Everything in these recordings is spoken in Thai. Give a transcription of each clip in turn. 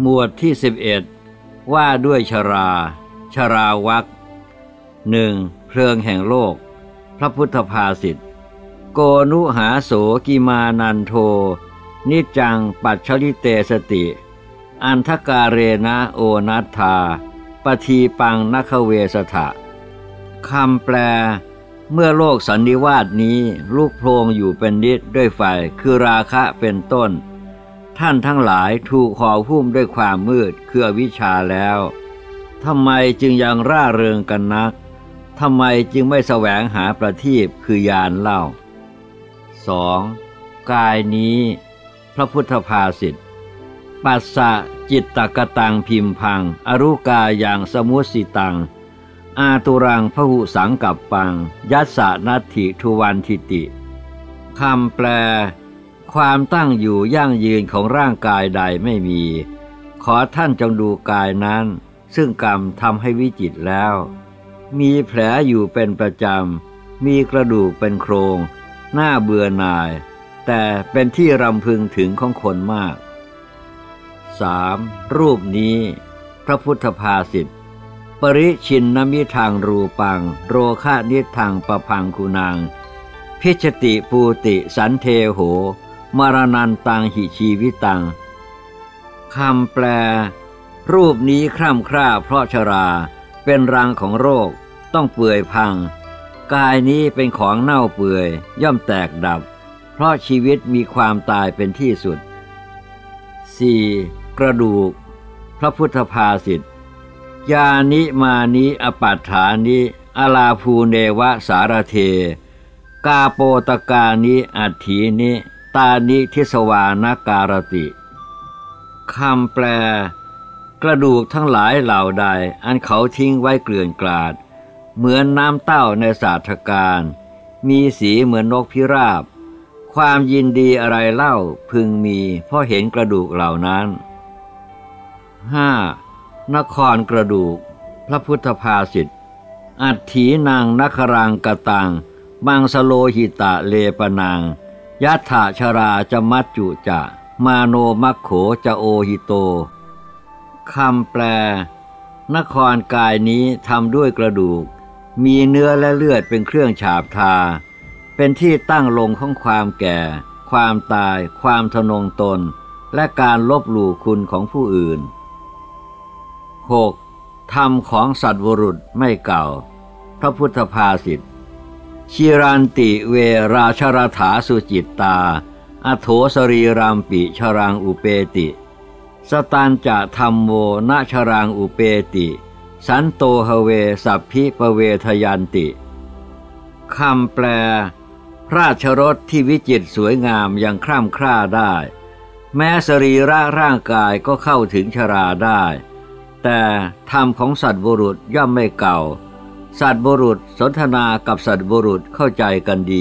วดที่11ว่าด้วยชราชราวรรคหนึ่งเพลิงแห่งโลกพระพุทธภาษิตโกนุหาโสกิมานันโทนิจจังปัจฉลิเตสติอันทกาเรนะโอนัตถาปทีปังนัคเวสถะคำแปลเมื่อโลกสันนิวาสนี้ลุกโพลงอยู่เป็นนิดด้วยไฟคือราคะเป็นต้นท่านทั้งหลายถูกห่อหุ้มด้วยความมืดคืออวิชชาแล้วทำไมจึงยังร่าเริงกันนักทำไมจึงไม่แสวงหาประทีปคือญาณเล่า 2. กายนี้พระพุทธภาษิตปัสสะจิตตกตังพิมพังอรุกายังสมุสิตังอาตุรังพหุสังกัปปังยัสสะนัตถิทุวันทิติคำแปลความตั้งอยู่ยั่งยืนของร่างกายใดไม่มีขอท่านจงดูกายนั้นซึ่งกรรมทำให้วิจิตรแล้วมีแผลอยู่เป็นประจำมีกระดูกเป็นโครงน่าเบื่อหน่ายแต่เป็นที่รำพึงถึงของคนมาก 3. รูปนี้พระพุทธภาษิตปริชินนมิทังรูปังโรคะนิทังปพังคุนังพิชติปูติสันเทโหมรณันตังหิชีวิตังคำแปลรูปนี้คร่ำคร่าเพราะชราเป็นรังของโรคต้องเปื่อยพังกายนี้เป็นของเน่าเปื่อยย่อมแตกดับเพราะชีวิตมีความตายเป็นที่สุด 4. กระดูกพระพุทธภาษิตยานิมานิอปัฏฐานิอลาภูเนวะสารเทกาโปตกานิอัฏฐีนิตานิทิสวานการติคำแปลกระดูกทั้งหลายเหล่าใดอันเขาทิ้งไว้เกลื่อนกลาดเหมือนน้ำเต้าในสาธการมีสีเหมือนนกพิราบความยินดีอะไรเล่าพึงมีเพราะเห็นกระดูกเหล่านั้น 5. นครกระดูกพระพุทธภาษิตอัฏฐีนังนครังกตังมังสโลหิตะเลปนังยัตถาชราจะมัจจุจะมาโนมัคโขจะโอหิโตคำแปลนครกายนี้ทำด้วยกระดูกมีเนื้อและเลือดเป็นเครื่องฉาบทาเป็นที่ตั้งลงของความแก่ความตายความทนงตนและการลบหลู่คุณของผู้อื่น 6. ธรรมของสัตว์บุรุษไม่เก่าพระพุทธภาษิตชิรันติเวราชรถาสุจิตตาอโถสรีรัมปิชรังอุเปติสตันจะธัมโมนะชรังอุเปติสันโตหเวสัพพิปเวทยันติคำแปลราชรสที่วิจิตรสวยงามยังคร่ำคร่าได้แม้สรีระร่างกายก็เข้าถึงชราได้แต่ธรรมของสัตว์บุรุษย่อมไม่เก่าสัตว์บุรุษสนทนากับสัตว์บุรุษเข้าใจกันดี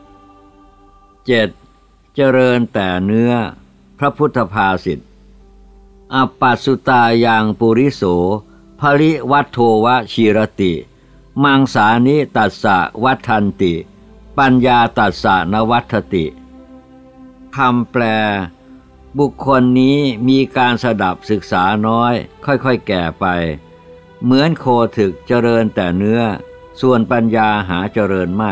7. เจริญแต่เนื้อพระพุทธภาษิตอปัสสุตายังปุริโสภริวัตโทวชีรติมังสานิตัสสะวัฏันติปัญญาตัสสะนวัฏติคำแปลบุคคลนี้มีการสดับศึกษาน้อยค่อยๆแก่ไปเหมือนโคถึกเจริญแต่เนื้อส่วนปัญญาหาเจริญไม่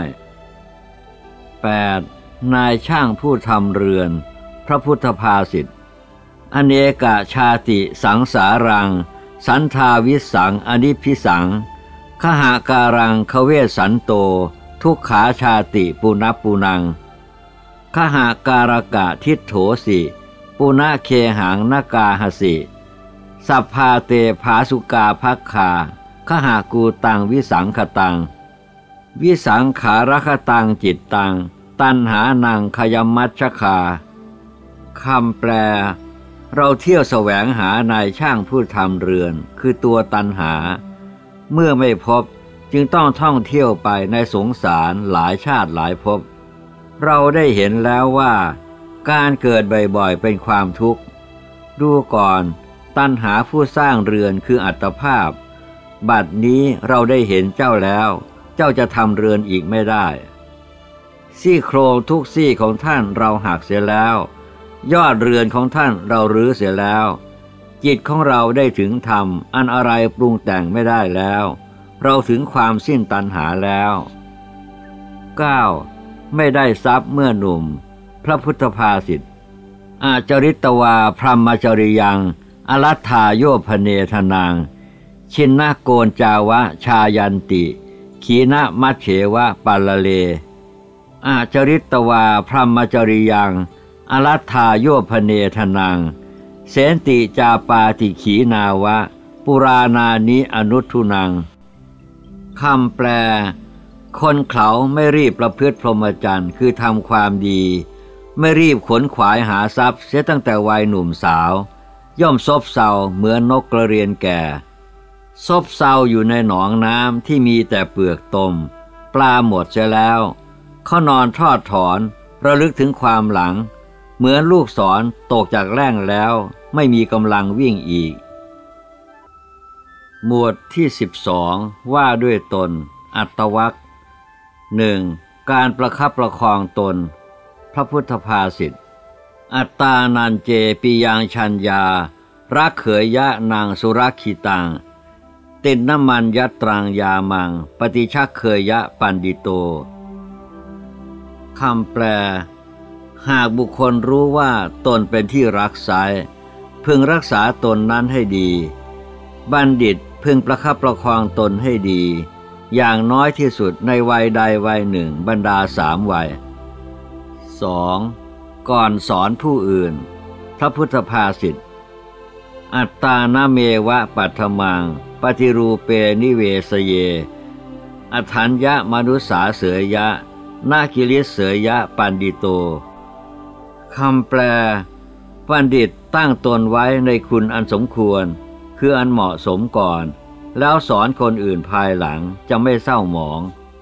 8. นายช่างผู้ทำเรือนพระพุทธภาษิตอเนกชาติสังสารังสันทาวิสังอนิพิสังขหาการังขเวสันโตทุกขาชาติปุณปุนังขหาการกะทิฏโถสิปุณเคหังนกาหสิสัพพาเตภาสุกาภัคคาขหากูตังวิสังขตังวิสังขารคตังจิตตังตัณหานังขยมัชฌคาคำแปลเราเที่ยวแสวงหานายช่างผู้ทำเรือนคือตัวตัณหาเมื่อไม่พบจึงต้องท่องเที่ยวไปในสงสารหลายชาติหลายภพเราได้เห็นแล้วว่าการเกิดบ่อยๆเป็นความทุกข์ดูก่อนตัณหาผู้สร้างเรือนคืออัตภาพบัดนี้เราได้เห็นเจ้าแล้วเจ้าจะทำเรือนอีกไม่ได้ซี่โครงทุกซี่ของท่านเราหักเสียแล้วยอดเรือนของท่านเรารื้อเสียแล้วจิตของเราได้ถึงธรรมอันอะไรปรุงแต่งไม่ได้แล้วเราถึงความสิ้นตัณหาแล้ว 9. ไม่ได้ทรัพย์เมื่อหนุ่มพระพุทธภาษิตอาจริตวาพรหมจริยังอรัตถาโยพเนธนางชินนาโกนจาวะชายันติขีนะมัชเฉวะปัลลเลอาจริตวาพรหมจริยังอรัตถาโยพเนธนางเสนติจาปาติขีนาวะปุรานานิอนุทุนังคำแปลคนเขาไม่รีบประพฤติพรหมจรรย์คือทำความดีไม่รีบขนขวายหาทรัพย์เสียตั้งแต่วัยหนุ่มสาวย่อมซบเซาเหมือนนกกระเรียนแก่ซบเซาอยู่ในหนองน้ำที่มีแต่เปลือกตมปลาหมดเสียแล้วเขานอนทอดถอนระลึกถึงความหลังเหมือนลูกศรตกจากแร่งแล้วไม่มีกำลังวิ่งอีกหมวดที่12ว่าด้วยตนอัตวรรค 1. การประคับประคองตนพระพุทธภาษิตอัตตานันเจปิยังชัญญารักเขยยะนางสุรักขิตังตินน้ำมันยัตรังยามังปฏิชักเขยยะปันดิโตคำแปลหากบุคคลรู้ว่าตนเป็นที่รักใคร่พึงรักษาตนนั้นให้ดีบัณฑิตพึงประคับประคองตนให้ดีอย่างน้อยที่สุดในวัยใดวัยหนึ่งบรรดา3 วัย 2. ก่อนสอนผู้อื่นพระพุทธภาษิตอัตตานาเมวะปัทมังปฏิรูเปนิเวสเยอทัญญะมนุสาเสยยะนาคิริเสยยะปันดิโตคำแปลบัณฑิตตั้งตนไว้ในคุณอันสมควรคืออันเหมาะสมก่อนแล้วสอนคนอื่นภายหลังจะไม่เศร้าหมอง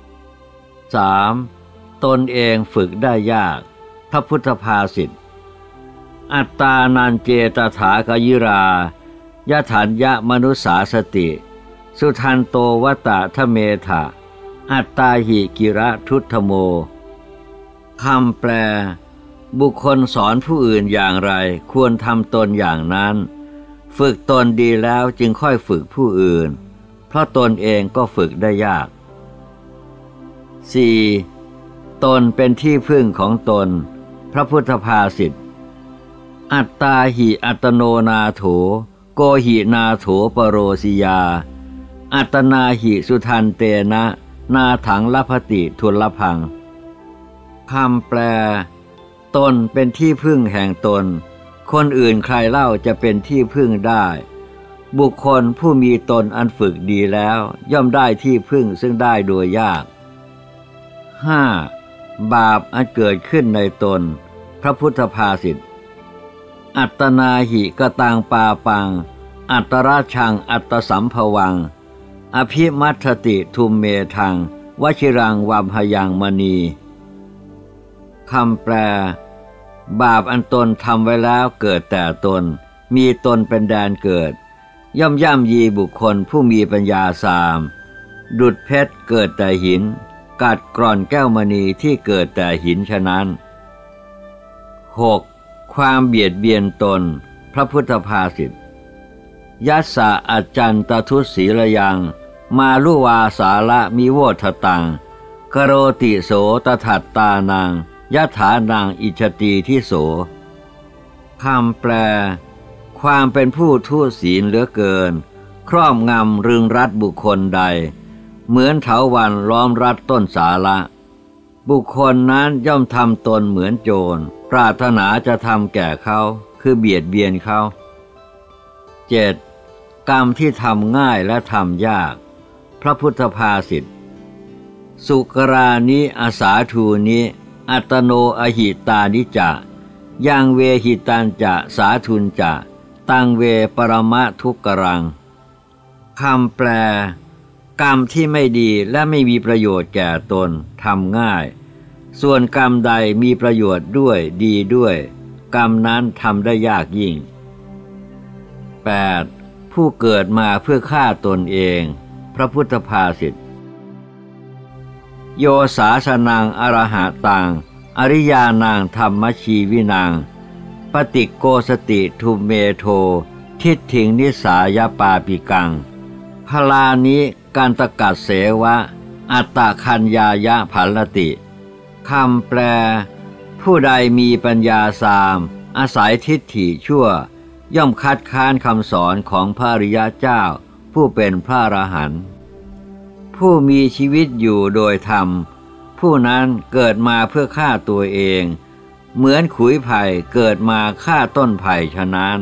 3. ตนเองฝึกได้ยากพระพุทธภาษิตอัตตานันเจตถากยิรายะถัญญะมนุสาสติสุทันโตวตะทะเมถะอัตตาหิกิระทุตถโมคำแปลบุคคลสอนผู้อื่นอย่างไรควรทำตนอย่างนั้นฝึกตนดีแล้วจึงค่อยฝึกผู้อื่นเพราะตนเองก็ฝึกได้ยาก 4. ตนเป็นที่พึ่งของตนพระพุทธภาษิตอัตตาหิอัตโนนาโถโกหินาโถปโรสิยาอัตนาหิสุทันเตนะนาถังลภติทุลพังคำแปลตนเป็นที่พึ่งแห่งตนคนอื่นใครเล่าจะเป็นที่พึ่งได้บุคคลผู้มีตนอันฝึกดีแล้วย่อมได้ที่พึ่งซึ่งได้โดยยาก 5. บาปอันเกิดขึ้นในตนพระพุทธภาษิตอัตนาหิกตังปาปังอัตราชังอัตสัมภวังอภิมัทติทุมเมทังวชิรังวัมหยังมณีคำแปลบาปอันตนทำไว้แล้วเกิดแต่ตนมีตนเป็นแดนเกิดย่อมย่ำยีบุคคลผู้มีปัญญาสามดุจเพชรเกิดแต่หินกัดกร่อนแก้วมณีที่เกิดแต่หินฉะนั้น 6. ความเบียดเบียนตนพระพุทธภาษิตยัสสะอัจจันตทุศีลยังมาลุวาสาละมิโวทตังกโรติโสตถัตตานังยถานังอิชตีทิโสคำแปลความเป็นผู้ทุศีลเหลือเกินครอบงำรึงรัดบุคคลใดเหมือนเถาวัลย์ล้อมรัดต้นสาละบุคคลนั้นย่อมทำตนเหมือนโจรปรารถนาจะทำแก่เขาคือเบียดเบียนเขา 7. กรรมที่ทำง่ายและทำยากพระพุทธภาษิตสุกรานิอาสาทูนิอัตโนอหิตานิจะยังเวหิตันจะสาทุนจะตังเวปรมะทุกกรังคำแปลกรรมที่ไม่ดีและไม่มีประโยชน์แก่ตนทำง่ายส่วนกรรมใดมีประโยชน์ด้วยดีด้วยกรรมนั้นทำได้ยากยิ่ง 8. ผู้เกิดมาเพื่อฆ่าตนเองพระพุทธภาษิตโยสาสนังอรหะตังอริยานังธรรมชีวินังปฏิโกสติทุมเมโททิทิฏฐินิสายปาปิกังพลานิกันตกัสเสวะอัตตคัญญายะภัลติคำแปลผู้ใดมีปัญญาสามอาศัยทิฏฐิชั่วย่อมคัดค้านคำสอนของพระอริยเจ้าผู้เป็นพระอรหันต์ผู้มีชีวิตอยู่โดยธรรมผู้นั้นเกิดมาเพื่อฆ่าตัวเองเหมือนขุยไผ่เกิดมาฆ่าต้นไผ่ฉะนั้น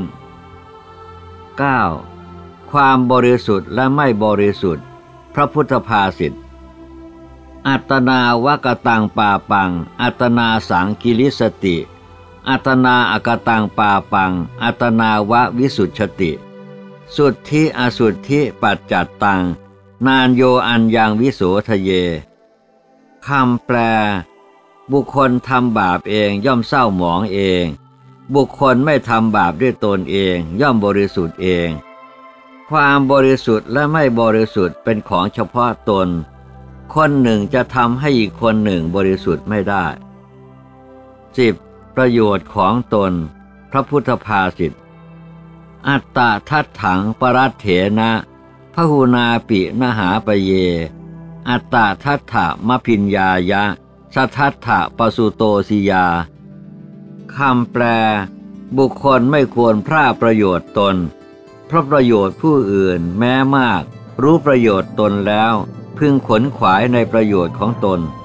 9. ความบริสุทธิ์และไม่บริสุทธิ์พระพุทธภาษิตอัตนาวกตังปาปังอัตนาสังกิริสติอัตนาอกตังปาปังอัตนาวะวิสุทธติสุทธิอสุทธิปัจจัตตังนานโยอัญญังวิโสทะเยคำแปลบุคคลทำบาปเองย่อมเศร้าหมองเองบุคคลไม่ทำบาปด้วยตนเองย่อมบริสุทธิ์เองความบริสุทธิ์และไม่บริสุทธิ์เป็นของเฉพาะตนคนหนึ่งจะทำให้อีกคนหนึ่งบริสุทธิ์ไม่ได้ 10. ประโยชน์ของตนพระพุทธภาษิตอัตตะทัฏฐังปรัตเถนะพหุนาปินหาปเยอัตตะทัฏฐะมพิญญายะสัทธัตถะปสุโตสิยาคำแปลบุคคลไม่ควรพร่าประโยชน์ตนเพราะประโยชน์ผู้อื่นแม้มากรู้ประโยชน์ตนแล้วพึงขวนขวายในประโยชน์ของตน